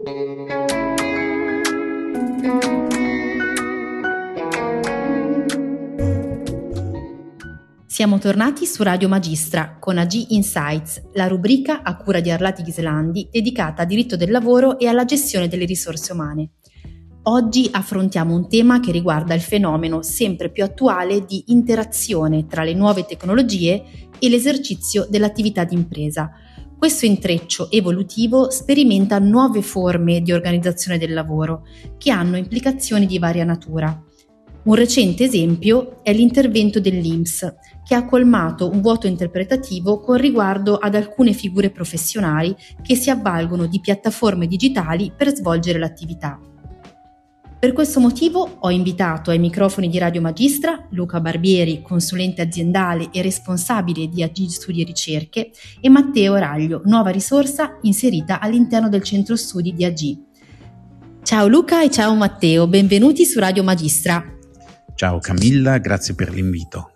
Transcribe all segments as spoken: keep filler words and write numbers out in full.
Siamo tornati su Radio Magistra con A G Insights, la rubrica a cura di Arlati Ghislandi dedicata a diritto del lavoro e alla gestione delle risorse umane. Oggi affrontiamo un tema che riguarda il fenomeno sempre più attuale di interazione tra le nuove tecnologie e l'esercizio dell'attività d'impresa. Questo intreccio evolutivo sperimenta nuove forme di organizzazione del lavoro che hanno implicazioni di varia natura. Un recente esempio è l'intervento dell'I N P S, che ha colmato un vuoto interpretativo con riguardo ad alcune figure professionali che si avvalgono di piattaforme digitali per svolgere l'attività. Per questo motivo ho invitato ai microfoni di Radio Magistra Luca Barbieri, consulente aziendale e responsabile di A G Studi e Ricerche, e Matteo Raglio, nuova risorsa inserita all'interno del centro studi di A G. Ciao Luca e ciao Matteo, benvenuti su Radio Magistra. Ciao Camilla, grazie per l'invito.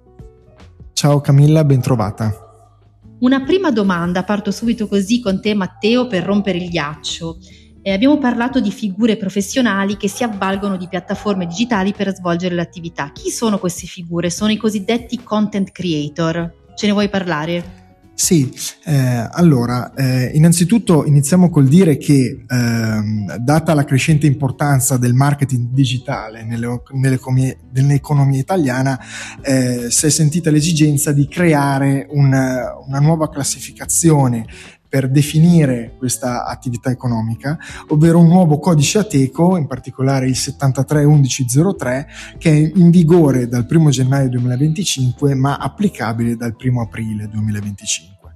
Ciao Camilla, ben trovata. Una prima domanda, parto subito così con te Matteo per rompere il ghiaccio. Eh, abbiamo parlato di figure professionali che si avvalgono di piattaforme digitali per svolgere l'attività. Chi sono queste figure? Sono i cosiddetti content creator. Ce ne vuoi parlare? Sì, eh, allora, eh, innanzitutto iniziamo col dire che ehm, data la crescente importanza del marketing digitale nelle, nell'economia, nell'economia italiana, eh, si è sentita l'esigenza di creare una, una nuova classificazione per definire questa attività economica, ovvero un nuovo codice Ateco, in particolare il settantatré undici zero tre, che è in vigore dal primo gennaio duemilaventicinque ma applicabile dal primo aprile duemilaventicinque.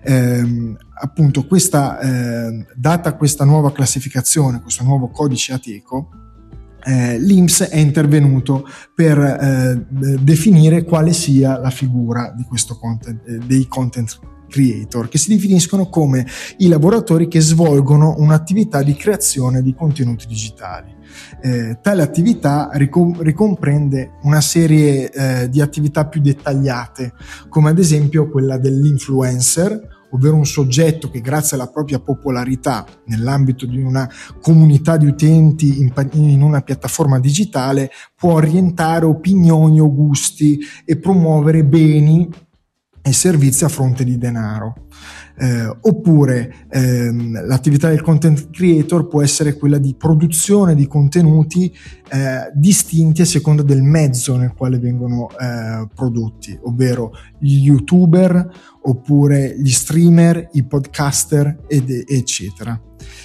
Eh, appunto questa eh, data questa nuova classificazione, questo nuovo codice Ateco, Eh, l'I N P S è intervenuto per eh, definire quale sia la figura di questo content, eh, dei content creator, che si definiscono come i lavoratori che svolgono un'attività di creazione di contenuti digitali. Eh, tale attività ricom- ricomprende una serie eh, di attività più dettagliate, come ad esempio quella dell'influencer, ovvero un soggetto che grazie alla propria popolarità nell'ambito di una comunità di utenti in, in una piattaforma digitale può orientare opinioni o gusti e promuovere beni e servizi a fronte di denaro. Eh, oppure ehm, l'attività del content creator può essere quella di produzione di contenuti eh, distinti a seconda del mezzo nel quale vengono eh, prodotti, ovvero gli youtuber oppure gli streamer, i podcaster ed, eccetera.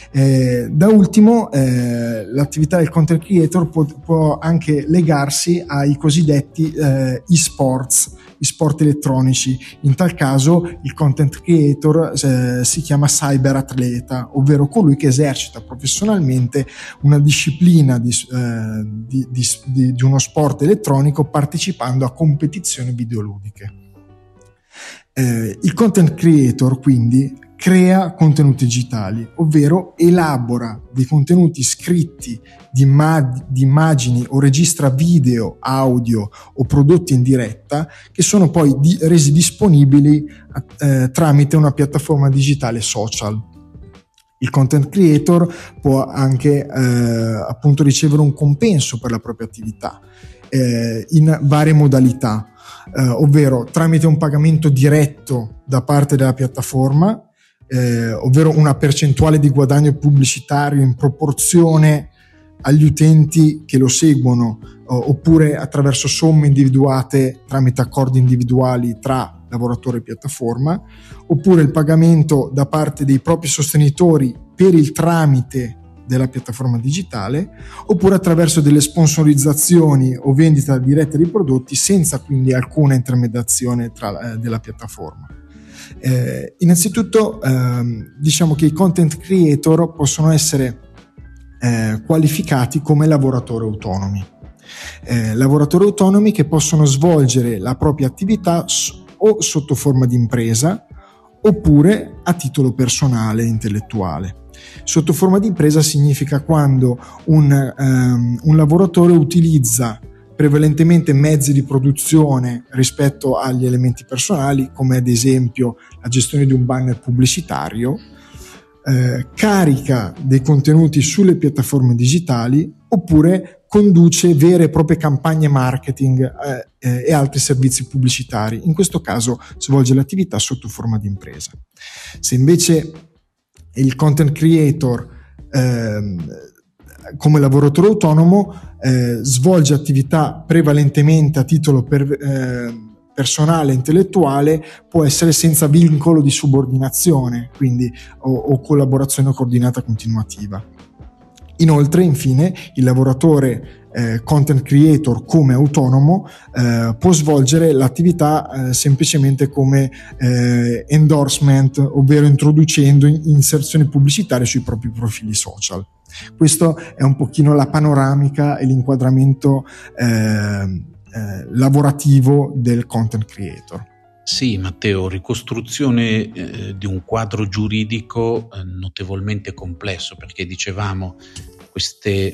Eh, da ultimo eh, l'attività del content creator può, può anche legarsi ai cosiddetti eh, e-sports, gli sport elettronici. In tal caso il content creator eh, si chiama cyberatleta, ovvero colui che esercita professionalmente una disciplina di, eh, di, di, di, di uno sport elettronico partecipando a competizioni videoludiche. Eh, il content creator quindi crea contenuti digitali, ovvero elabora dei contenuti scritti di, immag- di immagini o registra video, audio o prodotti in diretta che sono poi di- resi disponibili eh, tramite una piattaforma digitale social. Il content creator può anche eh, appunto ricevere un compenso per la propria attività eh, in varie modalità, eh, ovvero tramite un pagamento diretto da parte della piattaforma, Eh, ovvero una percentuale di guadagno pubblicitario in proporzione agli utenti che lo seguono, eh, oppure attraverso somme individuate tramite accordi individuali tra lavoratore e piattaforma, oppure il pagamento da parte dei propri sostenitori per il tramite della piattaforma digitale, oppure attraverso delle sponsorizzazioni o vendita diretta di prodotti senza quindi alcuna intermediazione tra, eh, della piattaforma. Eh, innanzitutto ehm, diciamo che i content creator possono essere eh, qualificati come lavoratori autonomi, eh, lavoratori autonomi che possono svolgere la propria attività s- o sotto forma di impresa oppure a titolo personale e intellettuale. Sotto forma di impresa significa quando un, um, un lavoratore utilizza prevalentemente mezzi di produzione rispetto agli elementi personali, come ad esempio la gestione di un banner pubblicitario, eh, carica dei contenuti sulle piattaforme digitali oppure conduce vere e proprie campagne marketing eh, eh, e altri servizi pubblicitari. In questo caso svolge l'attività sotto forma di impresa. Se invece il content creator eh, come lavoratore autonomo eh, svolge attività prevalentemente a titolo per, eh, personale e intellettuale, può essere senza vincolo di subordinazione, quindi o, o collaborazione coordinata continuativa. Inoltre, infine, il lavoratore eh, content creator come autonomo eh, può svolgere l'attività eh, semplicemente come eh, endorsement, ovvero introducendo inserzioni pubblicitarie sui propri profili social. Questo è un pochino la panoramica e l'inquadramento eh, eh, lavorativo del content creator. Sì, Matteo, ricostruzione eh, di un quadro giuridico eh, notevolmente complesso, perché dicevamo queste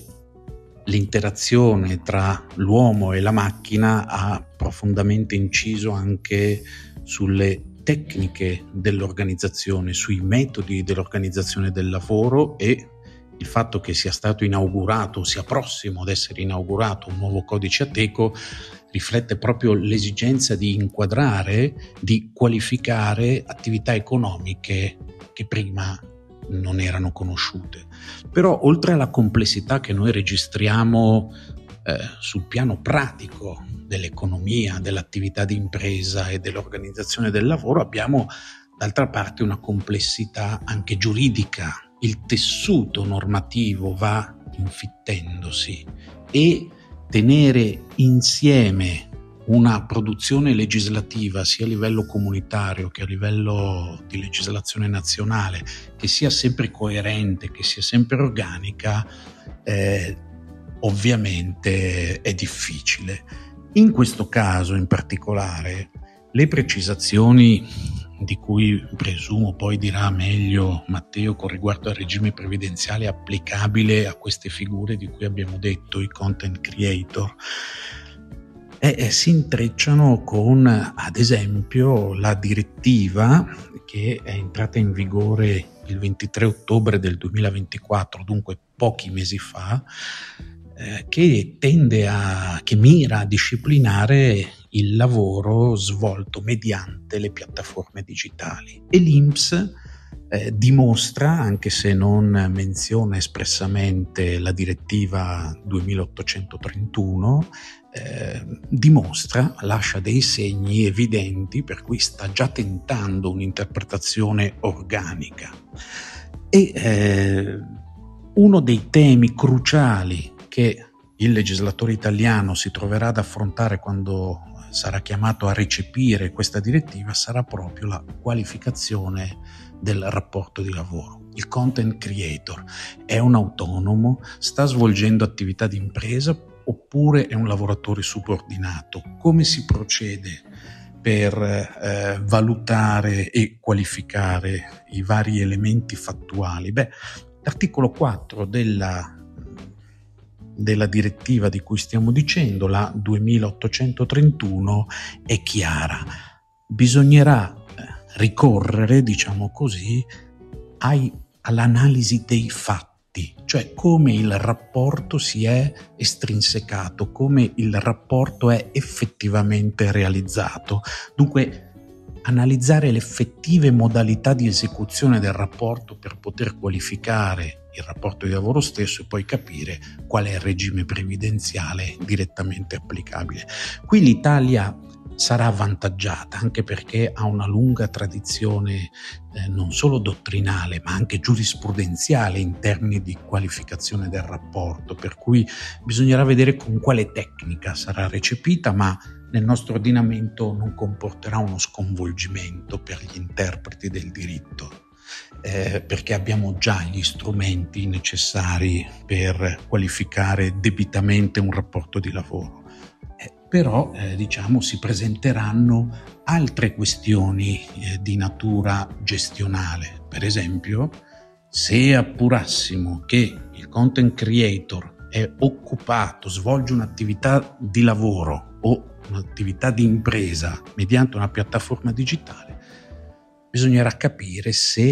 l'interazione tra l'uomo e la macchina ha profondamente inciso anche sulle tecniche dell'organizzazione, sui metodi dell'organizzazione del lavoro, e il fatto che sia stato inaugurato, sia prossimo ad essere inaugurato un nuovo codice Ateco riflette proprio l'esigenza di inquadrare, di qualificare attività economiche che prima non erano conosciute. Però oltre alla complessità che noi registriamo eh, sul piano pratico dell'economia, dell'attività di impresa e dell'organizzazione del lavoro, abbiamo d'altra parte una complessità anche giuridica. Il tessuto normativo va infittendosi e tenere insieme una produzione legislativa sia a livello comunitario che a livello di legislazione nazionale che sia sempre coerente, che sia sempre organica, eh, ovviamente è difficile. In questo caso in particolare le precisazioni di cui presumo poi dirà meglio Matteo con riguardo al regime previdenziale applicabile a queste figure di cui abbiamo detto, i content creator, e, e si intrecciano con ad esempio la direttiva che è entrata in vigore il ventitré ottobre del duemilaventiquattro, dunque pochi mesi fa, eh, che tende a che mira a disciplinare il lavoro svolto mediante le piattaforme digitali, e l'I N P S eh, dimostra, anche se non menziona espressamente la direttiva duemilaottocentotrentuno, eh, dimostra, lascia dei segni evidenti per cui sta già tentando un'interpretazione organica. E eh, uno dei temi cruciali che il legislatore italiano si troverà ad affrontare quando sarà chiamato a recepire questa direttiva sarà proprio la qualificazione del rapporto di lavoro. Il content creator è un autonomo, sta svolgendo attività di impresa oppure è un lavoratore subordinato? Come si procede per eh, valutare e qualificare i vari elementi fattuali? Beh, l'articolo quattro della della direttiva di cui stiamo dicendo, la duemilaottocentotrentuno, è chiara. Bisognerà ricorrere, diciamo così, ai, all'analisi dei fatti, cioè come il rapporto si è estrinsecato, come il rapporto è effettivamente realizzato. Dunque, analizzare le effettive modalità di esecuzione del rapporto per poter qualificare il rapporto di lavoro stesso e poi capire qual è il regime previdenziale direttamente applicabile. Qui l'Italia sarà avvantaggiata anche perché ha una lunga tradizione eh, non solo dottrinale ma anche giurisprudenziale in termini di qualificazione del rapporto, per cui bisognerà vedere con quale tecnica sarà recepita, ma nel nostro ordinamento non comporterà uno sconvolgimento per gli interpreti del diritto. Eh, perché abbiamo già gli strumenti necessari per qualificare debitamente un rapporto di lavoro. Eh, però eh, diciamo si presenteranno altre questioni eh, di natura gestionale. Per esempio, se appurassimo che il content creator è occupato, svolge un'attività di lavoro o un'attività di impresa mediante una piattaforma digitale, bisognerà capire se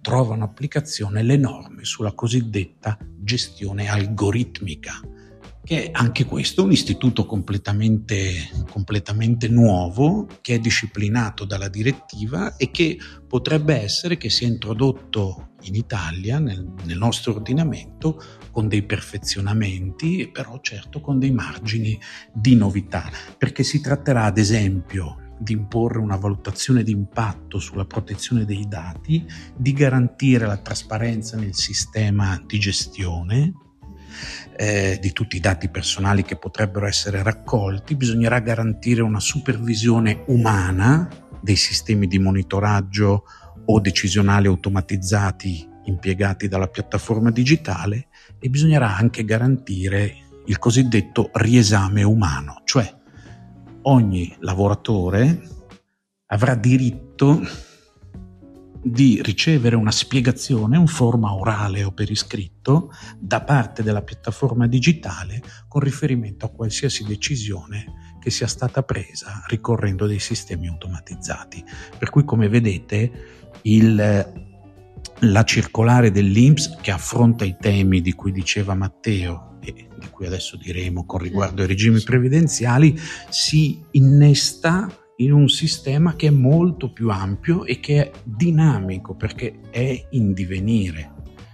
trovano applicazione le norme sulla cosiddetta gestione algoritmica, che è anche questo un istituto completamente, completamente nuovo, che è disciplinato dalla direttiva e che potrebbe essere che sia introdotto in Italia, nel, nel nostro ordinamento, con dei perfezionamenti e però certo con dei margini di novità, perché si tratterà ad esempio di imporre una valutazione di impatto sulla protezione dei dati, di garantire la trasparenza nel sistema di gestione eh, di tutti i dati personali che potrebbero essere raccolti. Bisognerà garantire una supervisione umana dei sistemi di monitoraggio o decisionali automatizzati impiegati dalla piattaforma digitale, e bisognerà anche garantire il cosiddetto riesame umano, cioè ogni lavoratore avrà diritto di ricevere una spiegazione in forma orale o per iscritto da parte della piattaforma digitale con riferimento a qualsiasi decisione che sia stata presa ricorrendo dei sistemi automatizzati. Per cui, come vedete, il, la circolare dell'I N P S, che affronta i temi di cui diceva Matteo e di cui adesso diremo con riguardo ai regimi previdenziali, si innesta in un sistema che è molto più ampio e che è dinamico, perché è in divenire,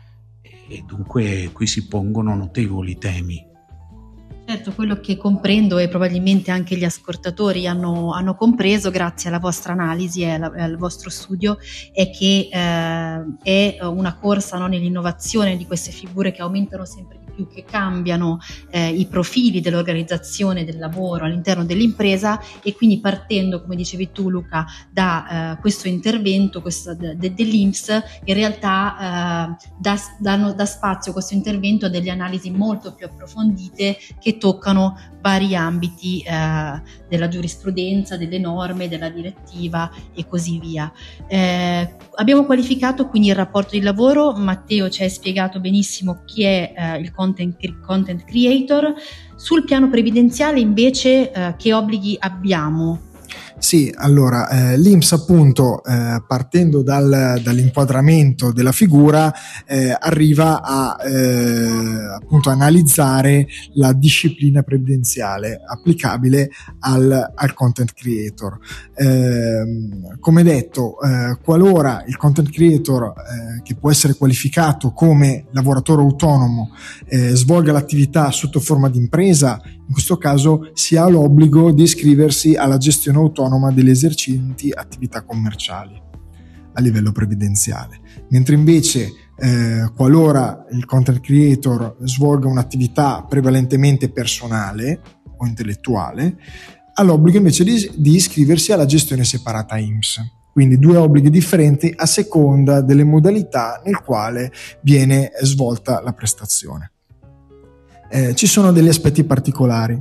e dunque qui si pongono notevoli temi. Certo, quello che comprendo e probabilmente anche gli ascoltatori hanno, hanno compreso grazie alla vostra analisi e alla, al vostro studio è che eh, è una corsa, no, nell'innovazione di queste figure che aumentano sempre di più, che cambiano eh, i profili dell'organizzazione del lavoro all'interno dell'impresa, e quindi partendo, come dicevi tu Luca, da eh, questo intervento questo, de, de, dell'I N P S, in realtà eh, dà, danno, dà spazio questo intervento a delle analisi molto più approfondite che toccano vari ambiti eh, della giurisprudenza, delle norme, della direttiva e così via. Eh, abbiamo qualificato quindi il rapporto di lavoro. Matteo ci ha spiegato benissimo chi è eh, il content, content creator. Sul piano previdenziale invece eh, che obblighi abbiamo? Sì, allora eh, l'I N P S appunto eh, partendo dal, dall'inquadramento della figura eh, arriva a eh, appunto analizzare la disciplina previdenziale applicabile al, al content creator. Eh, come detto, eh, qualora il content creator eh, che può essere qualificato come lavoratore autonomo eh, svolga l'attività sotto forma di impresa, in questo caso si ha l'obbligo di iscriversi alla gestione autonoma degli esercenti attività commerciali a livello previdenziale, mentre invece eh, qualora il content creator svolga un'attività prevalentemente personale o intellettuale, ha l'obbligo invece di, di iscriversi alla gestione separata I N P S. Quindi due obblighi differenti a seconda delle modalità nel quale viene svolta la prestazione. Eh, ci sono degli aspetti particolari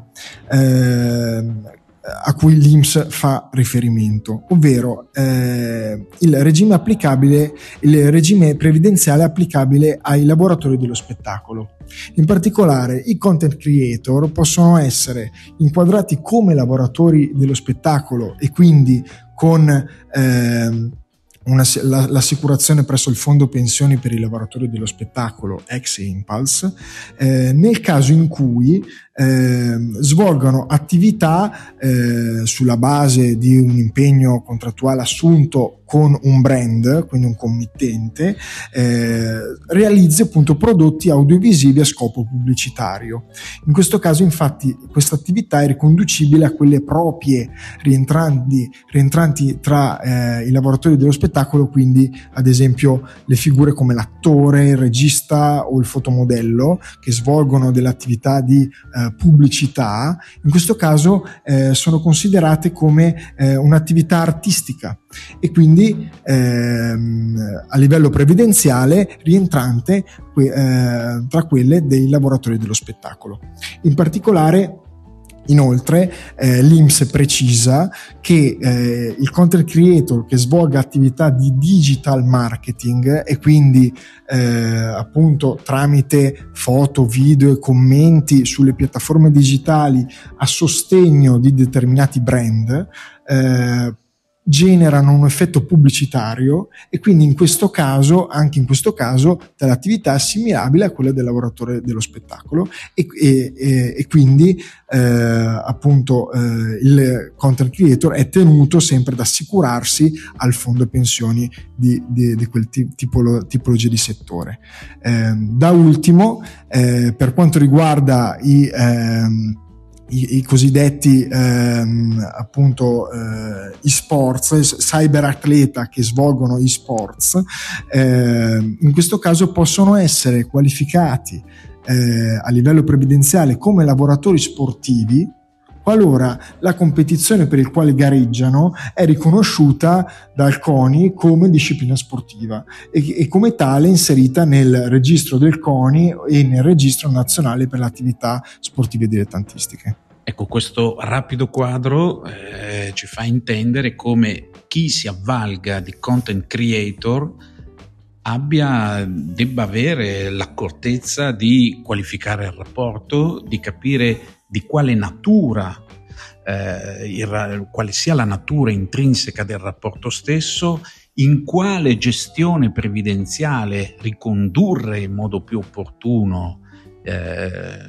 eh, a cui l'I N P S fa riferimento, ovvero eh, il regime applicabile, il regime previdenziale applicabile ai lavoratori dello spettacolo. In particolare, i content creator possono essere inquadrati come lavoratori dello spettacolo e quindi con eh, Una, la, l'assicurazione presso il fondo pensioni per i lavoratori dello spettacolo ex Impulse eh, nel caso in cui eh, svolgano attività eh, sulla base di un impegno contrattuale assunto con un brand, quindi un committente, eh, realizzi appunto prodotti audiovisivi a scopo pubblicitario. In questo caso infatti questa attività è riconducibile a quelle proprie rientranti, rientranti tra eh, i lavoratori dello spettacolo, quindi ad esempio le figure come l'attore, il regista o il fotomodello che svolgono delle attività di eh, pubblicità. In questo caso eh, sono considerate come eh, un'attività artistica e quindi ehm, a livello previdenziale rientrante eh, tra quelle dei lavoratori dello spettacolo. In particolare, inoltre, eh, l'I N P S precisa che eh, il content creator che svolga attività di digital marketing e quindi eh, appunto tramite foto, video e commenti sulle piattaforme digitali a sostegno di determinati brand eh, generano un effetto pubblicitario, e quindi in questo caso, anche in questo caso, l'attività è assimilabile a quella del lavoratore dello spettacolo, e, e, e, e quindi eh, appunto eh, il content creator è tenuto sempre ad assicurarsi al fondo pensioni di, di, di quel tipo, tipologia di settore. Eh, da ultimo, eh, per quanto riguarda i ehm, I, i cosiddetti ehm, appunto eh, e-sports, cyber atleta che svolgono e-sports, eh, in questo caso possono essere qualificati eh, a livello previdenziale come lavoratori sportivi qualora la competizione per il quale gareggiano è riconosciuta dal CONI come disciplina sportiva e, e come tale inserita nel registro del CONI e nel registro nazionale per le attività sportive dilettantistiche. Ecco, questo rapido quadro eh, ci fa intendere come chi si avvalga di content creator abbia, debba avere l'accortezza di qualificare il rapporto, di capire di quale natura, eh, il, quale sia la natura intrinseca del rapporto stesso, in quale gestione previdenziale ricondurre in modo più opportuno eh,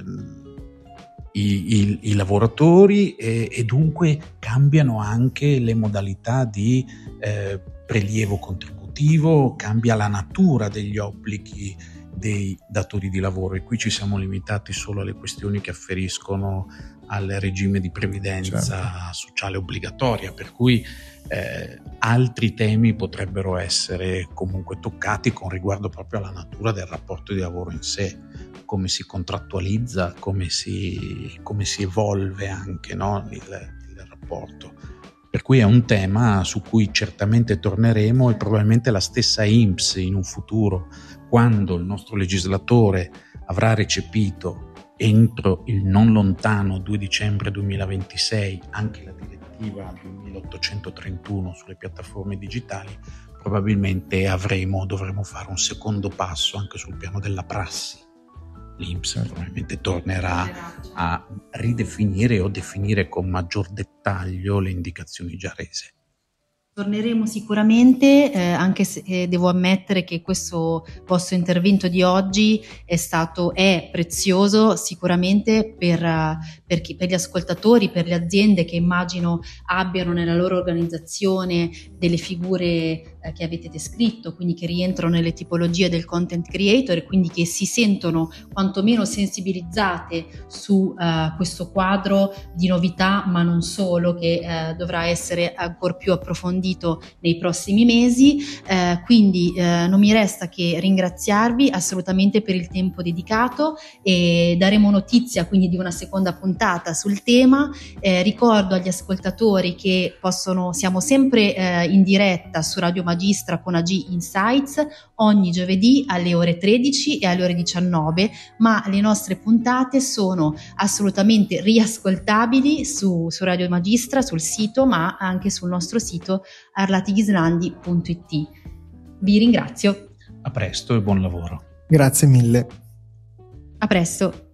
i, i, i lavoratori e, e dunque cambiano anche le modalità di eh, prelievo contributivo, cambia la natura degli obblighi dei datori di lavoro, e qui ci siamo limitati solo alle questioni che afferiscono al regime di previdenza certo. sociale obbligatoria, per cui eh, altri temi potrebbero essere comunque toccati con riguardo proprio alla natura del rapporto di lavoro in sé, come si contrattualizza, come si, come si evolve anche, no, il, il rapporto. Per cui è un tema su cui certamente torneremo, e probabilmente la stessa I N P S in un futuro, quando il nostro legislatore avrà recepito entro il non lontano due dicembre duemilaventisei anche la direttiva duemilaottocentotrentuno sulle piattaforme digitali, probabilmente avremo, dovremo fare un secondo passo anche sul piano della prassi. L'I N P S probabilmente tornerà a ridefinire o definire con maggior dettaglio le indicazioni già rese. Torneremo sicuramente, eh, anche se eh, devo ammettere che questo vostro intervento di oggi è stato, è prezioso sicuramente per, uh, per, chi, per gli ascoltatori, per le aziende che immagino abbiano nella loro organizzazione delle figure eh, che avete descritto, quindi che rientrano nelle tipologie del content creator, e quindi che si sentono quantomeno sensibilizzate su uh, questo quadro di novità, ma non solo, che uh, dovrà essere ancor più approfondito nei prossimi mesi, eh, quindi eh, non mi resta che ringraziarvi assolutamente per il tempo dedicato, e daremo notizia quindi di una seconda puntata sul tema. Eh, ricordo agli ascoltatori che possono, siamo sempre eh, in diretta su Radio Magistra con A G Insights ogni giovedì alle ore tredici e alle ore diciannove, ma le nostre puntate sono assolutamente riascoltabili su, su Radio Magistra, sul sito, ma anche sul nostro sito arlatighislandi punto it. Vi ringrazio. A presto e buon lavoro. Grazie mille. A presto.